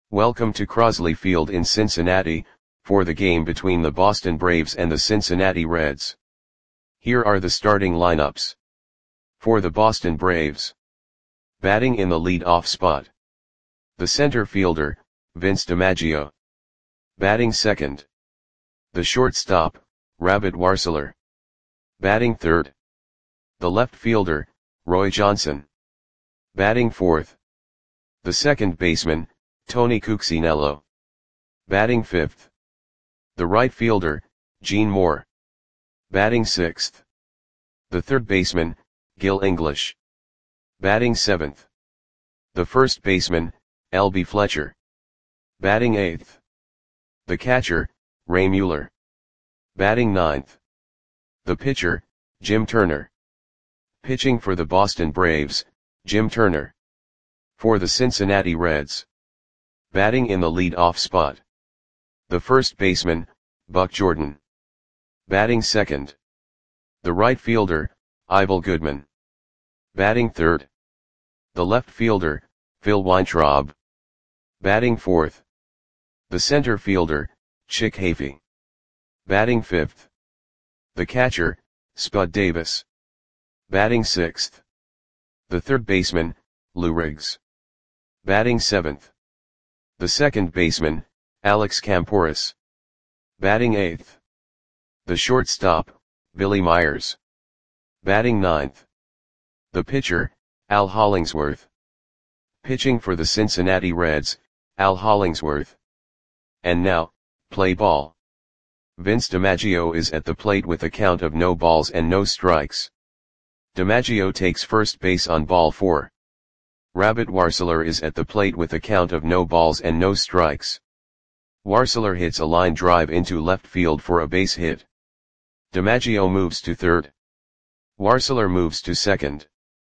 Welcome to Crosley Field in Cincinnati, for the game between the Boston Braves and the Cincinnati Reds. Here are the starting lineups. For the Boston Braves. Batting in the lead-off spot. The center fielder, Vince DiMaggio. Batting second. The shortstop, Rabbit Warseler. Batting third. The left fielder, Roy Johnson. Batting fourth. The second baseman, Tony Cuccinello. Batting fifth. The right fielder, Gene Moore. Batting sixth. The third baseman, Gil English. Batting seventh. The first baseman, L.B. Fletcher. Batting eighth. The catcher, Ray Mueller. Batting ninth. The pitcher, Jim Turner. Pitching for the Boston Braves, Jim Turner. For the Cincinnati Reds. Batting in the lead-off spot. The first baseman, Buck Jordan. Batting second. The right fielder, Ivel Goodman. Batting third. The left fielder, Phil Weintraub. Batting fourth. The center fielder, Chick Hafey. Batting fifth. The catcher, Spud Davis. Batting sixth. The third baseman, Lou Riggs. Batting seventh. The second baseman, Alex Kamporus. Batting eighth. The shortstop, Billy Myers. Batting ninth. The pitcher, Al Hollingsworth. Pitching for the Cincinnati Reds, Al Hollingsworth. And now, play ball. Vince DiMaggio is at the plate with a count of no balls and no strikes. DiMaggio takes first base on ball 4. Rabbit Warseler is at the plate with a count of no balls and no strikes. Warseler hits a line drive into left field for a base hit. DiMaggio moves to third. Warseler moves to second.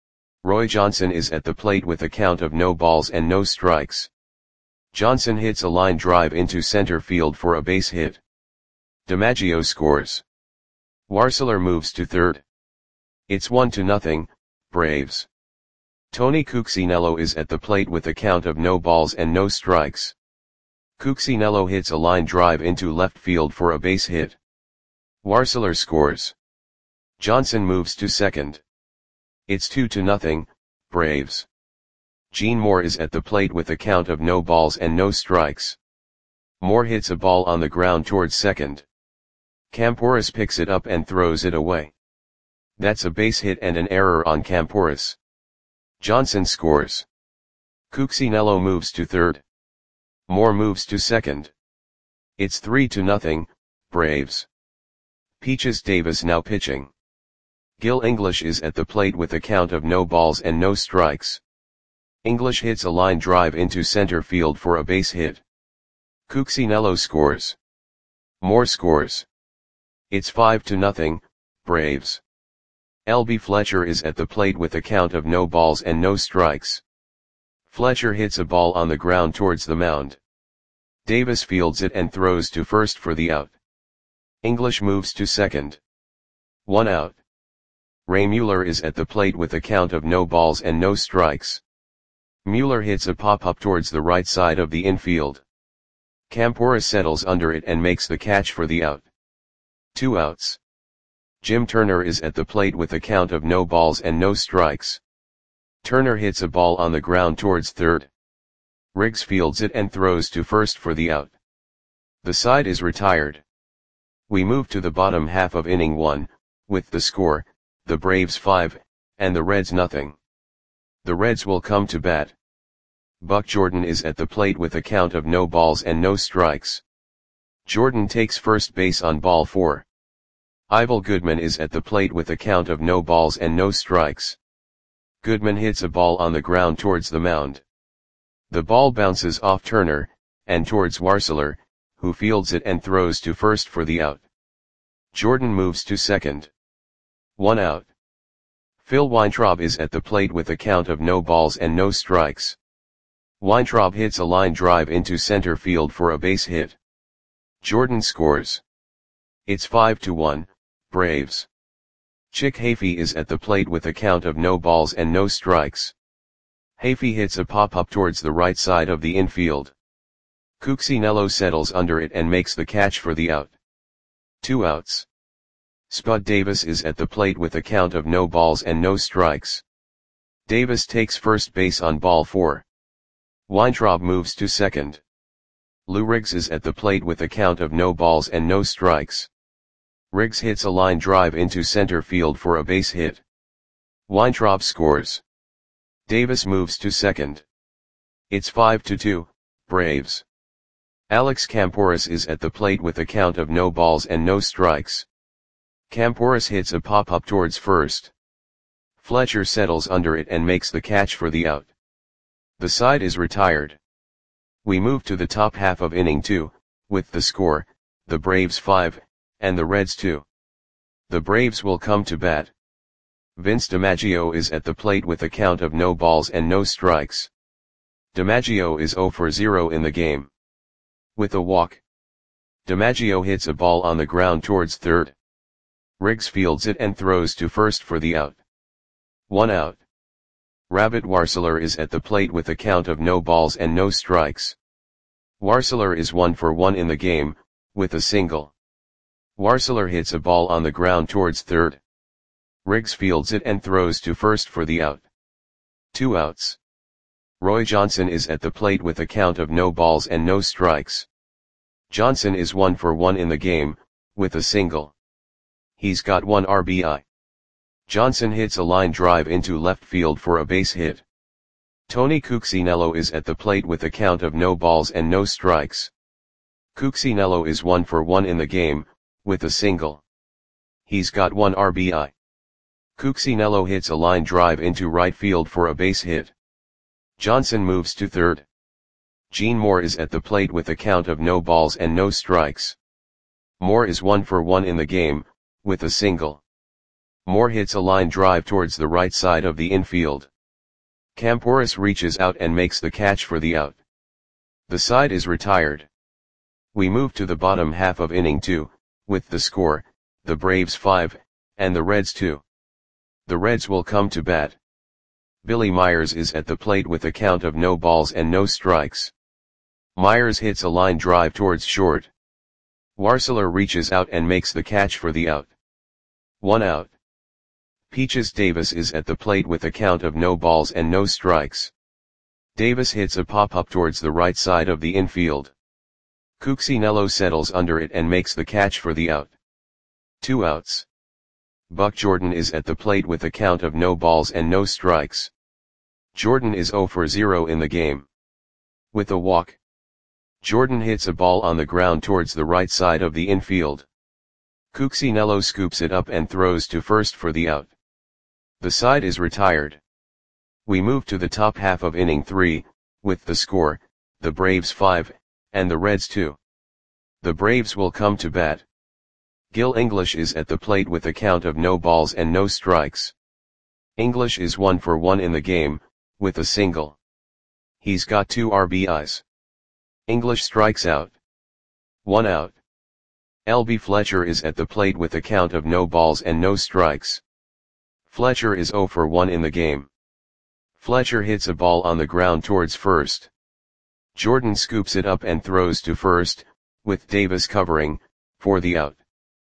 Roy Johnson is at the plate with a count of no balls and no strikes. Johnson hits a line drive into center field for a base hit. DiMaggio scores. Warseler moves to third. It's 1-0, Braves. Tony Cuccinello is at the plate with a count of no balls and no strikes. Cuccinello hits a line drive into left field for a base hit. Warseler scores. Johnson moves to second. It's 2-0, Braves. Gene Moore is at the plate with a count of no balls and no strikes. Moore hits a ball on the ground towards second. Kamporus picks it up and throws it away. That's a base hit and an error on Kamporus. Johnson scores. Cuccinello moves to third. Moore moves to second. It's 3-0, Braves. Peaches Davis now pitching. Gil English is at the plate with a count of no balls and no strikes. English hits a line drive into center field for a base hit. Cuccinello scores. Moore scores. It's 5-0, Braves. L.B. Fletcher is at the plate with a count of no balls and no strikes. Fletcher hits a ball on the ground towards the mound. Davis fields it and throws to first for the out. English moves to second. 1 out. Ray Mueller is at the plate with a count of no balls and no strikes. Mueller hits a pop-up towards the right side of the infield. Kamporus settles under it and makes the catch for the out. 2 outs. Jim Turner is at the plate with a count of no balls and no strikes. Turner hits a ball on the ground towards third. Riggs fields it and throws to first for the out. The side is retired. We move to the bottom half of inning 1, with the score, the Braves 5, and the Reds nothing. The Reds will come to bat. Buck Jordan is at the plate with a count of no balls and no strikes. Jordan takes first base on ball 4. Ivel Goodman is at the plate with a count of no balls and no strikes. Goodman hits a ball on the ground towards the mound. The ball bounces off Turner, and towards Warseler, who fields it and throws to first for the out. Jordan moves to second. 1 out. Phil Weintraub is at the plate with a count of no balls and no strikes. Weintraub hits a line drive into center field for a base hit. Jordan scores. It's 5-1, Braves. Chick Hafey is at the plate with a count of no balls and no strikes. Hafey hits a pop-up towards the right side of the infield. Cuccinello settles under it and makes the catch for the out. 2 outs. Spud Davis is at the plate with a count of no balls and no strikes. Davis takes first base on ball 4. Weintraub moves to second. Lou Riggs is at the plate with a count of no balls and no strikes. Riggs hits a line drive into center field for a base hit. Weintraub scores. Davis moves to second. It's 5-2, Braves. Alex Camporis is at the plate with a count of no balls and no strikes. Camporis hits a pop-up towards first. Fletcher settles under it and makes the catch for the out. The side is retired. We move to the top half of inning 2, with the score, the Braves 5, and the Reds 2. The Braves will come to bat. Vince DiMaggio is at the plate with a count of no balls and no strikes. DiMaggio is 0 for 0 in the game. With a walk, DiMaggio hits a ball on the ground towards third. Riggs fields it and throws to first for the out. 1 out. Rabbit Warseler is at the plate with a count of no balls and no strikes. Warseler is 1 for 1 in the game, with a single. Warseler hits a ball on the ground towards third. Riggs fields it and throws to first for the out. 2 outs. Roy Johnson is at the plate with a count of no balls and no strikes. Johnson is 1 for 1 in the game, with a single. He's got 1 RBI. Johnson hits a line drive into left field for a base hit. Tony Cuccinello is at the plate with a count of no balls and no strikes. Cuccinello is 1 for 1 in the game, with a single. He's got 1 RBI. Cuccinello hits a line drive into right field for a base hit. Johnson moves to third. Gene Moore is at the plate with a count of no balls and no strikes. Moore is 1 for 1 in the game, with a single. Moore hits a line drive towards the right side of the infield. Camporis reaches out and makes the catch for the out. The side is retired. We move to the bottom half of inning 2, with the score, the Braves 5, and the Reds 2. The Reds will come to bat. Billy Myers is at the plate with a count of no balls and no strikes. Myers hits a line drive towards short. Warseler reaches out and makes the catch for the out. 1 out. Peaches Davis is at the plate with a count of no balls and no strikes. Davis hits a pop-up towards the right side of the infield. Cuccinello settles under it and makes the catch for the out. 2 outs. Buck Jordan is at the plate with a count of no balls and no strikes. Jordan is 0 for 0 in the game. With a walk, Jordan hits a ball on the ground towards the right side of the infield. Cuccinello scoops it up and throws to first for the out. The side is retired. We move to the top half of inning 3, with the score, the Braves 5, and the Reds 2. The Braves will come to bat. Gil English is at the plate with a count of no balls and no strikes. English is 1 for 1 in the game, with a single. He's got 2 RBIs. English strikes out. 1 out. L.B. Fletcher is at the plate with a count of no balls and no strikes. Fletcher is 0 for 1 in the game. Fletcher hits a ball on the ground towards first. Jordan scoops it up and throws to first, with Davis covering, for the out.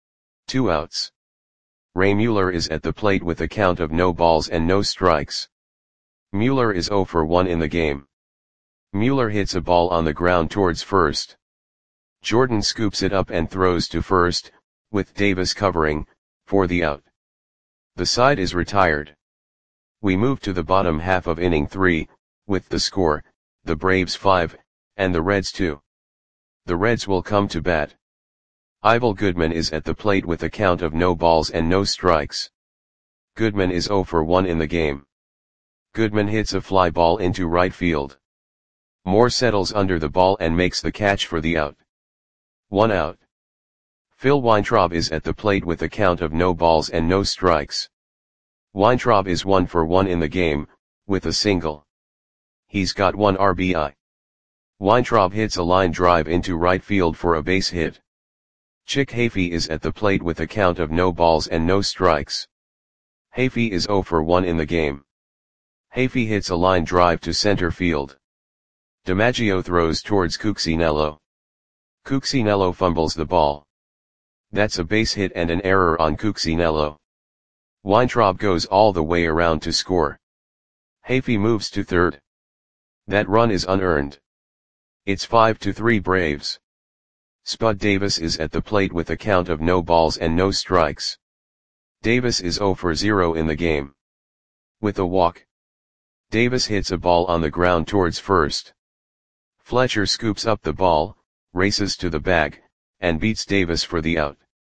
2 outs. Ray Mueller is at the plate with a count of no balls and no strikes. Mueller is 0 for 1 in the game. Mueller hits a ball on the ground towards first. Jordan scoops it up and throws to first, with Davis covering, for the out. The side is retired. We move to the bottom half of inning 3, with the score, the Braves 5, and the Reds 2. The Reds will come to bat. Ivel Goodman is at the plate with a count of no balls and no strikes. Goodman is 0 for 1 in the game. Goodman hits a fly ball into right field. Moore settles under the ball and makes the catch for the out. 1 out. Phil Weintraub is at the plate with a count of no balls and no strikes. Weintraub is 1 for 1 in the game, with a single. He's got 1 RBI. Weintraub hits a line drive into right field for a base hit. Chick Hafey is at the plate with a count of no balls and no strikes. Hafey is 0 for 1 in the game. Hafey hits a line drive to center field. DiMaggio throws towards Cuccinello. Cuccinello fumbles the ball. That's a base hit and an error on Cuccinello. Weintraub goes all the way around to score. Hafey moves to third. That run is unearned. It's 5-3 Braves. Spud Davis is at the plate with a count of no balls and no strikes. Davis is 0 for 0 in the game. With a walk, Davis hits a ball on the ground towards first. Fletcher scoops up the ball, races to the bag, and beats Davis for the out.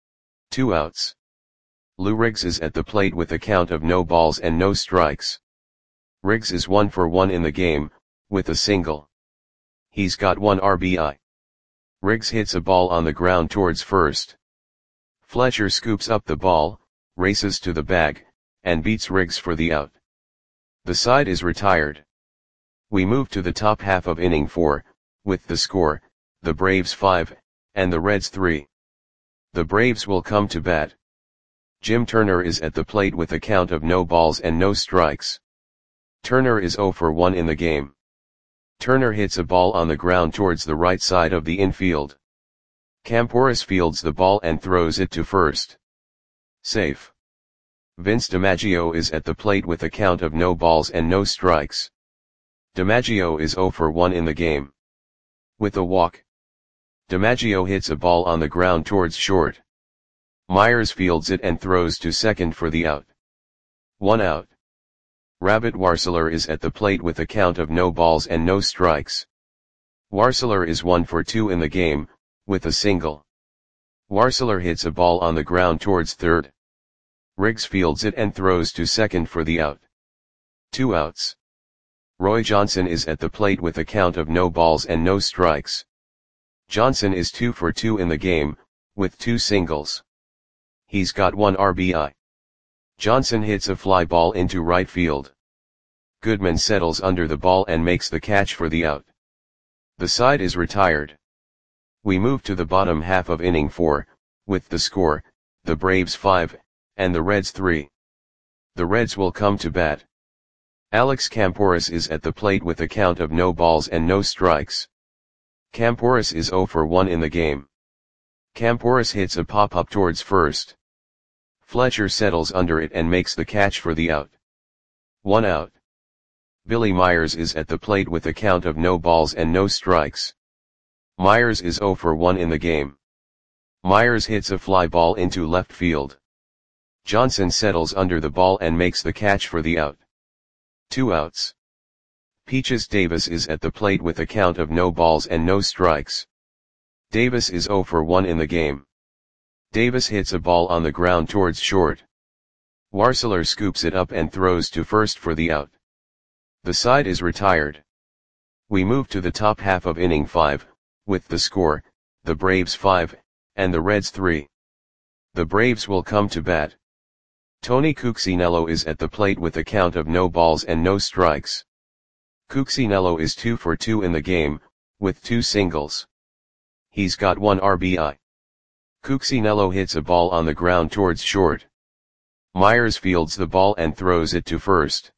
2 outs. Lou Riggs is at the plate with a count of no balls and no strikes. Riggs is 1 for 1 in the game, with a single. He's got 1 RBI. Riggs hits a ball on the ground towards first. Fletcher scoops up the ball, races to the bag, and beats Riggs for the out. The side is retired. We move to the top half of inning 4, with the score, the Braves 5, and the Reds 3. The Braves will come to bat. Jim Turner is at the plate with a count of no balls and no strikes. Turner is 0 for 1 in the game. Turner hits a ball on the ground towards the right side of the infield. Camporis fields the ball and throws it to first. Safe. Vince DiMaggio is at the plate with a count of no balls and no strikes. DiMaggio is 0 for 1 in the game. With a walk, DiMaggio hits a ball on the ground towards short. Myers fields it and throws to second for the out. 1 out. Rabbit Warseler is at the plate with a count of no balls and no strikes. Warseler is 1 for 2 in the game, with a single. Warseler hits a ball on the ground towards third. Riggs fields it and throws to second for the out. 2 outs. Roy Johnson is at the plate with a count of no balls and no strikes. Johnson is 2 for 2 in the game, with 2 singles. He's got 1 RBI. Johnson hits a fly ball into right field. Goodman settles under the ball and makes the catch for the out. The side is retired. We move to the bottom half of inning 4, with the score, the Braves 5, and the Reds 3. The Reds will come to bat. Alex Camporis is at the plate with a count of no balls and no strikes. Camporis is 0 for 1 in the game. Camporis hits a pop-up towards first. Fletcher settles under it and makes the catch for the out. 1 out. Billy Myers is at the plate with a count of no balls and no strikes. Myers is 0 for 1 in the game. Myers hits a fly ball into left field. Johnson settles under the ball and makes the catch for the out. 2 outs. Peaches Davis is at the plate with a count of no balls and no strikes. Davis is 0 for 1 in the game. Davis hits a ball on the ground towards short. Warseler scoops it up and throws to first for the out. The side is retired. We move to the top half of inning 5, with the score, the Braves 5, and the Reds 3. The Braves will come to bat. Tony Cuccinello is at the plate with a count of no balls and no strikes. Cuccinello is 2 for 2 in the game, with 2 singles. He's got 1 RBI. Cuccinello hits a ball on the ground towards short. Myers fields the ball and throws it to first.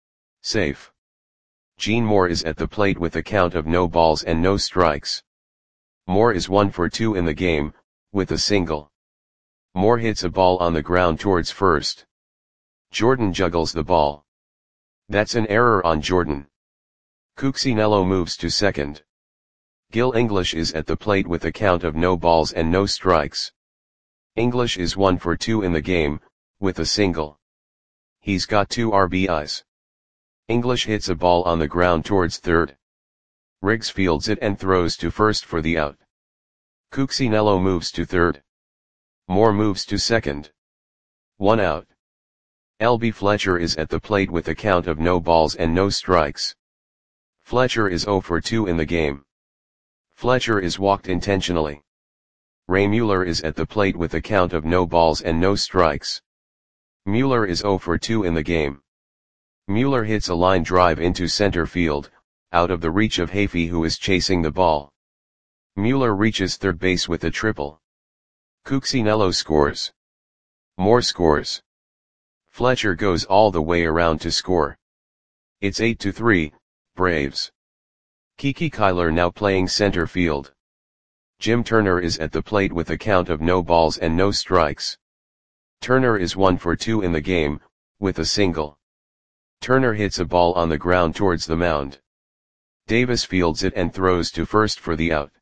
Safe. Gene Moore is at the plate with a count of no balls and no strikes. Moore is 1 for 2 in the game, with a single. Moore hits a ball on the ground towards first. Jordan juggles the ball. That's an error on Jordan. Cuccinello moves to second. Gil English is at the plate with a count of no balls and no strikes. English is 1 for 2 in the game, with a single. He's got 2 RBIs. English hits a ball on the ground towards third. Riggs fields it and throws to first for the out. Cuccinello moves to third. Moore moves to second. 1 out. L.B. Fletcher is at the plate with a count of no balls and no strikes. Fletcher is 0 for 2 in the game. Fletcher is walked intentionally. Ray Mueller is at the plate with a count of no balls and no strikes. Mueller is 0 for 2 in the game. Mueller hits a line drive into center field, out of the reach of Hafey, who is chasing the ball. Mueller reaches third base with a triple. Cuccinello scores. Moore scores. Fletcher goes all the way around to score. It's 8-3, Braves. Kiki Kyler now playing center field. Jim Turner is at the plate with a count of no balls and no strikes. Turner is 1 for 2 in the game, with a single. Turner hits a ball on the ground towards the mound. Davis fields it and throws to first for the out.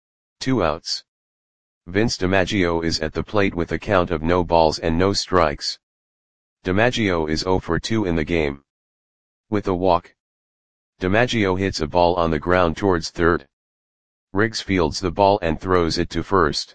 2 outs. Vince DiMaggio is at the plate with a count of no balls and no strikes. DiMaggio is 0 for 2 in the game. With a walk. DiMaggio hits a ball on the ground towards third. Riggs fields the ball and throws it to first.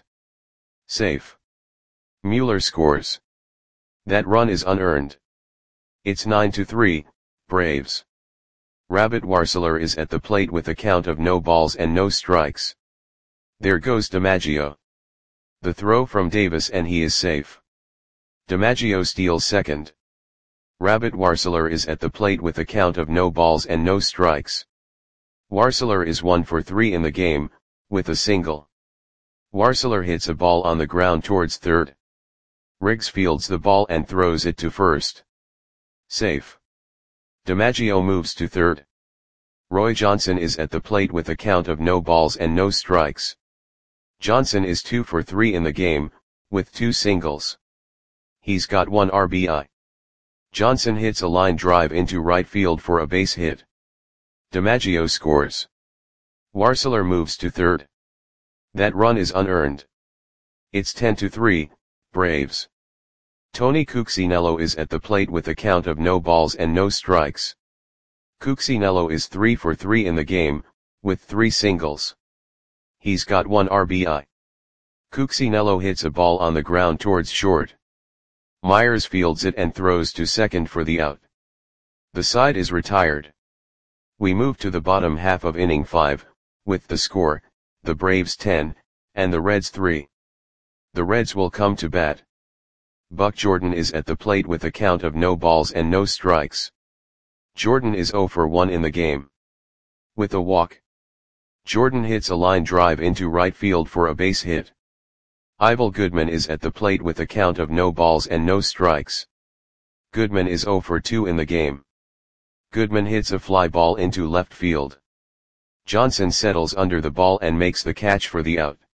Safe. Mueller scores. That run is unearned. It's 9-3, Braves. Rabbit Warseler is at the plate with a count of no balls and no strikes. There goes DiMaggio. The throw from Davis and he is safe. DiMaggio steals second. Rabbit Warseler is at the plate with a count of no balls and no strikes. Warseler is 1 for 3 in the game, with a single. Warseler hits a ball on the ground towards third. Riggs fields the ball and throws it to first. Safe. DiMaggio moves to third. Roy Johnson is at the plate with a count of no balls and no strikes. Johnson is 2 for 3 in the game, with 2 singles. He's got 1 RBI. Johnson hits a line drive into right field for a base hit. DiMaggio scores. Warseler moves to third. That run is unearned. It's 10-3, Braves. Tony Cuccinello is at the plate with a count of no balls and no strikes. Cuccinello is 3 for 3 in the game, with 3 singles. He's got 1 RBI. Cuccinello hits a ball on the ground towards short. Myers fields it and throws to second for the out. The side is retired. We move to the bottom half of inning 5, with the score, the Braves 10, and the Reds 3. The Reds will come to bat. Buck Jordan is at the plate with a count of no balls and no strikes. Jordan is 0 for 1 in the game. With a walk. Jordan hits a line drive into right field for a base hit. Ivel Goodman is at the plate with a count of no balls and no strikes. Goodman is 0 for 2 in the game. Goodman hits a fly ball into left field. Johnson settles under the ball and makes the catch for the out.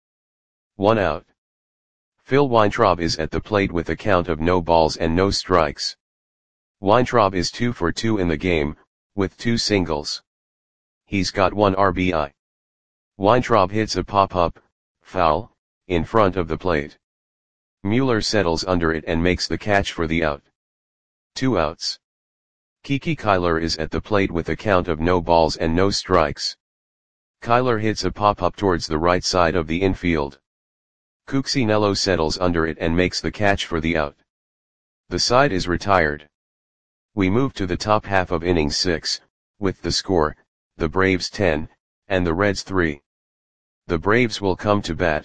1 out. Phil Weintraub is at the plate with a count of no balls and no strikes. Weintraub is 2 for 2 in the game, with 2 singles. He's got 1 RBI. Weintraub hits a pop-up, foul, in front of the plate. Mueller settles under it and makes the catch for the out. 2 outs. Kiki Kyler is at the plate with a count of no balls and no strikes. Kyler hits a pop-up towards the right side of the infield. Cuccinello settles under it and makes the catch for the out. The side is retired. We move to the top half of inning 6, with the score, the Braves 10, and the Reds 3. The Braves will come to bat.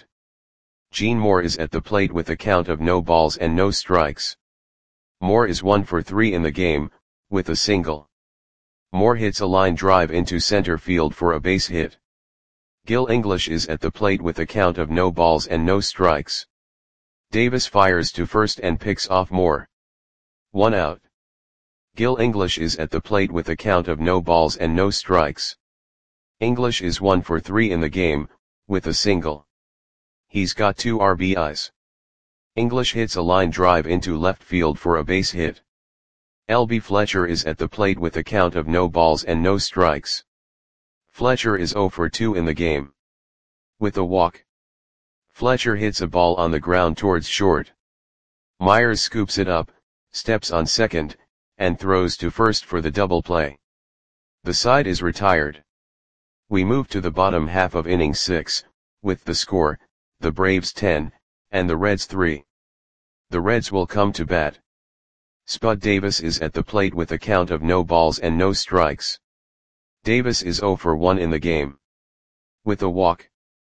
Gene Moore is at the plate with a count of no balls and no strikes. Moore is 1 for 3 in the game, with a single. Moore hits a line drive into center field for a base hit. Gil English is at the plate with a count of no balls and no strikes. Davis fires to first and picks off Moore. 1 out. Gil English is at the plate with a count of no balls and no strikes. English is 1 for 3 in the game, with a single. He's got 2 RBIs. English hits a line drive into left field for a base hit. L.B. Fletcher is at the plate with a count of no balls and no strikes. Fletcher is 0 for 2 in the game. With a walk. Fletcher hits a ball on the ground towards short. Myers scoops it up, steps on second, and throws to first for the double play. The side is retired. We move to the bottom half of inning 6, with the score, the Braves 10, and the Reds 3. The Reds will come to bat. Spud Davis is at the plate with a count of no balls and no strikes. Davis is 0 for 1 in the game. With a walk.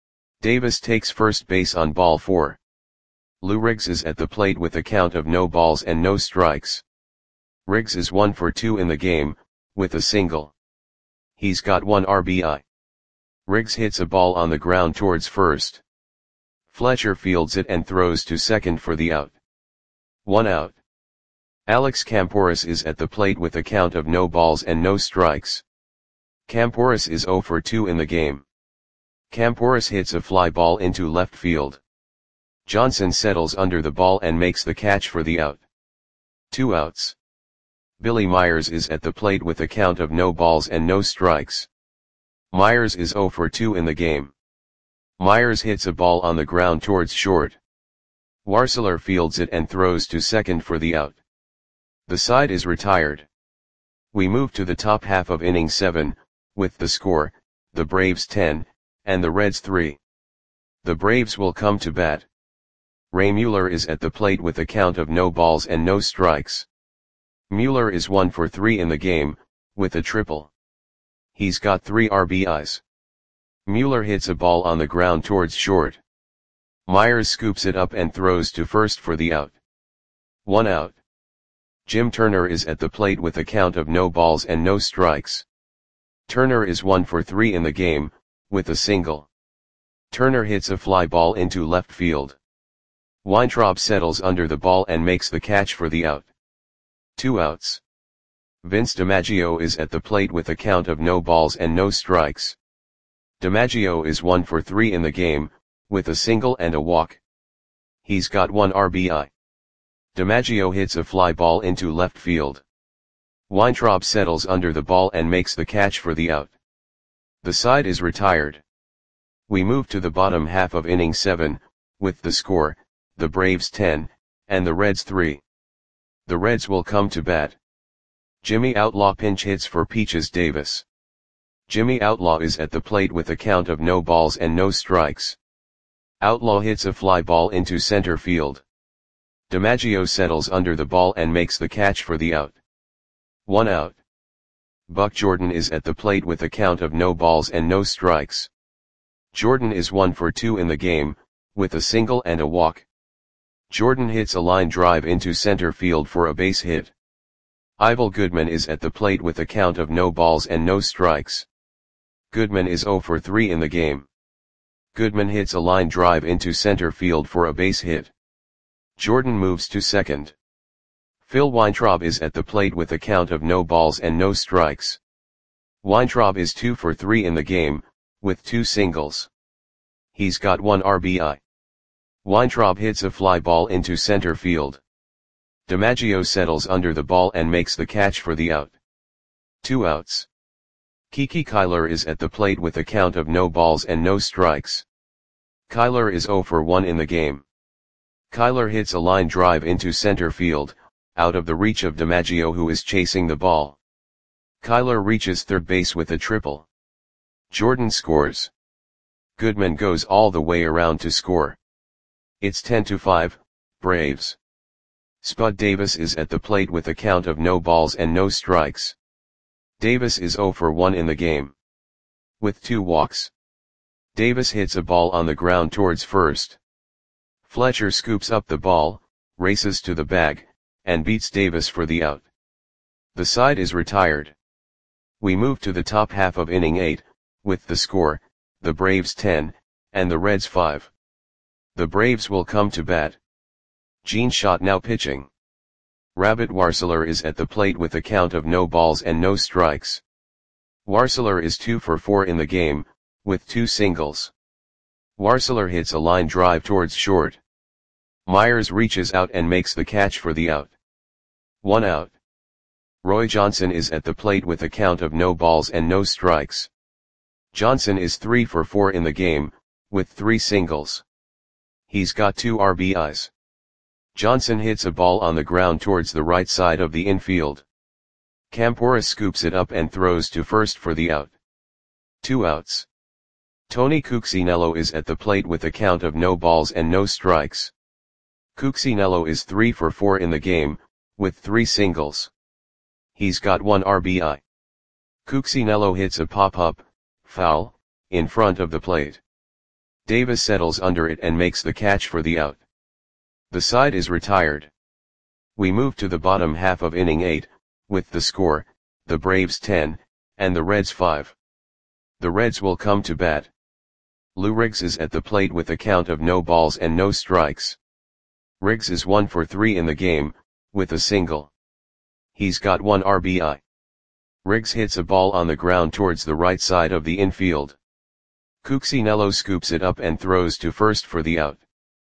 Davis takes first base on ball 4. Lou Riggs is at the plate with a count of no balls and no strikes. Riggs is 1 for 2 in the game, with a single. He's got 1 RBI. Riggs hits a ball on the ground towards first. Fletcher fields it and throws to second for the out. 1 out. Alex Kamporis is at the plate with a count of no balls and no strikes. Campouris is 0 for 2 in the game. Campouris hits a fly ball into left field. Johnson settles under the ball and makes the catch for the out. 2 outs. Billy Myers is at the plate with a count of no balls and no strikes. Myers is 0 for 2 in the game. Myers hits a ball on the ground towards short. Warseler fields it and throws to second for the out. The side is retired. We move to the top half of inning 7, with the score, the Braves 10, and the Reds 3. The Braves will come to bat. Ray Mueller is at the plate with a count of no balls and no strikes. Mueller is 1 for 3 in the game, with a triple. He's got 3 RBIs. Mueller hits a ball on the ground towards short. Myers scoops it up and throws to first for the out. 1 out. Jim Turner is at the plate with a count of no balls and no strikes. Turner is 1 for 3 in the game, with a single. Turner hits a fly ball into left field. Weintraub settles under the ball and makes the catch for the out. 2 outs. Vince DiMaggio is at the plate with a count of no balls and no strikes. DiMaggio is 1 for 3 in the game, with a single and a walk. He's got 1 RBI. DiMaggio hits a fly ball into left field. Weintraub settles under the ball and makes the catch for the out. The side is retired. We move to the bottom half of inning 7, with the score, the Braves 10, and the Reds 3. The Reds will come to bat. Jimmy Outlaw pinch hits for Peaches Davis. Jimmy Outlaw is at the plate with a count of no balls and no strikes. Outlaw hits a fly ball into center field. DiMaggio settles under the ball and makes the catch for the out. 1 out. Buck Jordan is at the plate with a count of no balls and no strikes. Jordan is 1 for 2 in the game, with a single and a walk. Jordan hits a line drive into center field for a base hit. Ivel Goodman is at the plate with a count of no balls and no strikes. Goodman is 0 for 3 in the game. Goodman hits a line drive into center field for a base hit. Jordan moves to second. Phil Weintraub is at the plate with a count of no balls and no strikes. Weintraub is 2 for 3 in the game, with 2 singles. He's got 1 RBI. Weintraub hits a fly ball into center field. DiMaggio settles under the ball and makes the catch for the out. 2 outs. Kiki Kyler is at the plate with a count of no balls and no strikes. Kyler is 0 for 1 in the game. Kyler hits a line drive into center field, out of the reach of DiMaggio who is chasing the ball. Kyler reaches third base with a triple. Jordan scores. Goodman goes all the way around to score. It's 10-5, Braves. Spud Davis is at the plate with a count of no balls and no strikes. Davis is 0 for 1 in the game. With 2 walks. Davis hits a ball on the ground towards first. Fletcher scoops up the ball, races to the bag, and beats Davis for the out. The side is retired. We move to the top half of inning 8, with the score, the Braves 10, and the Reds 5. The Braves will come to bat. Gene Schott now pitching. Rabbit Warseler is at the plate with a count of no balls and no strikes. Warseler is 2 for 4 in the game, with 2 singles. Warseler hits a line drive towards short. Myers reaches out and makes the catch for the out. 1 out. Roy Johnson is at the plate with a count of no balls and no strikes. Johnson is 3 for 4 in the game, with 3 singles. He's got 2 RBIs. Johnson hits a ball on the ground towards the right side of the infield. Campouris scoops it up and throws to first for the out. 2 outs. Tony Cuccinello is at the plate with a count of no balls and no strikes. Cuccinello is 3 for 4 in the game, with 3 singles. He's got 1 RBI. Cuccinello hits a pop-up, foul, in front of the plate. Davis settles under it and makes the catch for the out. The side is retired. We move to the bottom half of inning 8, with the score, the Braves 10, and the Reds 5. The Reds will come to bat. Lou Riggs is at the plate with a count of no balls and no strikes. Riggs is 1 for 3 in the game, with a single. He's got 1 RBI. Riggs hits a ball on the ground towards the right side of the infield. Cuccinello scoops it up and throws to first for the out.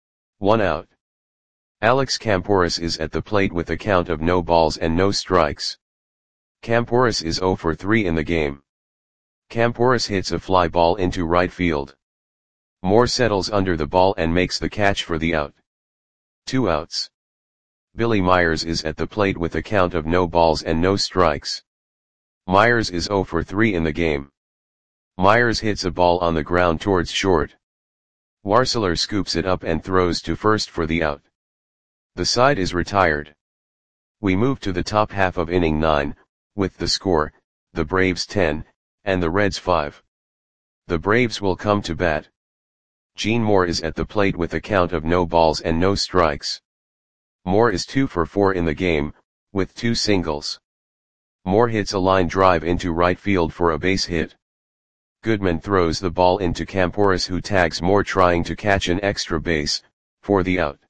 1 out. Alex Campouris is at the plate with a count of no balls and no strikes. Campouris is 0 for 3 in the game. Campouris hits a fly ball into right field. Moore settles under the ball and makes the catch for the out. 2 outs. Billy Myers is at the plate with a count of no balls and no strikes. Myers is 0 for 3 in the game. Myers hits a ball on the ground towards short. Warseler scoops it up and throws to first for the out. The side is retired. We move to the top half of inning 9, with the score, the Braves 10, and the Reds 5. The Braves will come to bat. Gene Moore is at the plate with a count of no balls and no strikes. Moore is 2 for 4 in the game, with 2 singles. Moore hits a line drive into right field for a base hit. Goodman throws the ball into Campouris, who tags Moore trying to catch an extra base, for the out.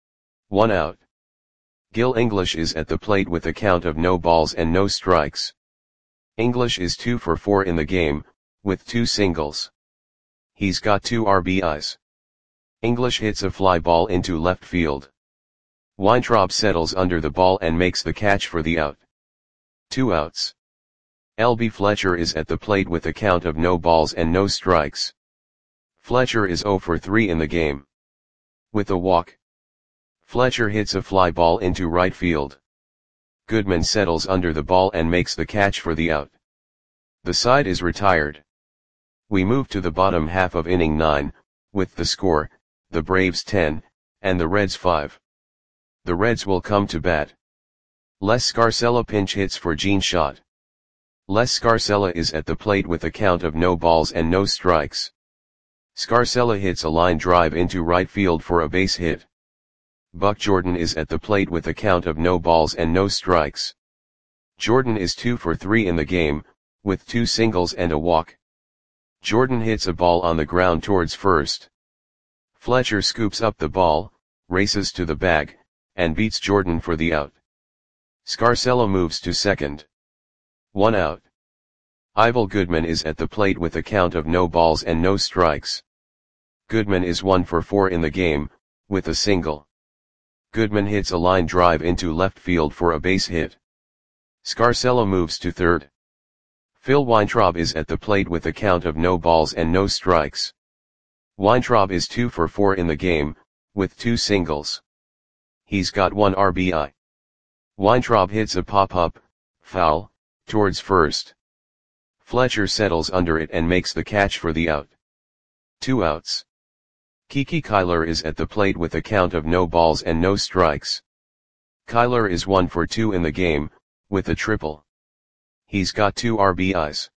1 out. Gil English is at the plate with a count of no balls and no strikes. English is 2 for 4 in the game, with 2 singles. He's got 2 RBIs. English hits a fly ball into left field. Weintraub settles under the ball and makes the catch for the out. 2 outs. L.B. Fletcher is at the plate with a count of no balls and no strikes. Fletcher is 0 for 3 in the game. With a walk. Fletcher hits a fly ball into right field. Goodman settles under the ball and makes the catch for the out. The side is retired. We move to the bottom half of inning 9, with the score, the Braves 10, and the Reds 5. The Reds will come to bat. Les Scarcella pinch hits for Gene Schott. Les Scarcella is at the plate with a count of no balls and no strikes. Scarcella hits a line drive into right field for a base hit. Buck Jordan is at the plate with a count of no balls and no strikes. Jordan is 2 for 3 in the game, with 2 singles and a walk. Jordan hits a ball on the ground towards first. Fletcher scoops up the ball, races to the bag, and beats Jordan for the out. Scarcella moves to second. 1 out. Ivel Goodman is at the plate with a count of no balls and no strikes. Goodman is 1 for 4 in the game, with a single. Goodman hits a line drive into left field for a base hit. Scarcella moves to third. Phil Weintraub is at the plate with a count of no balls and no strikes. Weintraub is 2 for 4 in the game, with 2 singles. He's got 1 RBI. Weintraub hits a pop-up, foul, towards first. Fletcher settles under it and makes the catch for the out. 2 outs. Kiki Kyler is at the plate with a count of no balls and no strikes. Kyler is 1 for 2 in the game, with a triple. He's got 2 RBIs.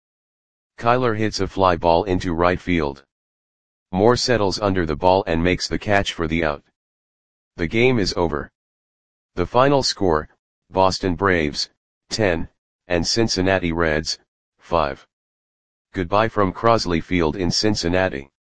Kyler hits a fly ball into right field. Moore settles under the ball and makes the catch for the out. The game is over. The final score, Boston Braves, 10, and Cincinnati Reds, 5. Goodbye from Crosley Field in Cincinnati.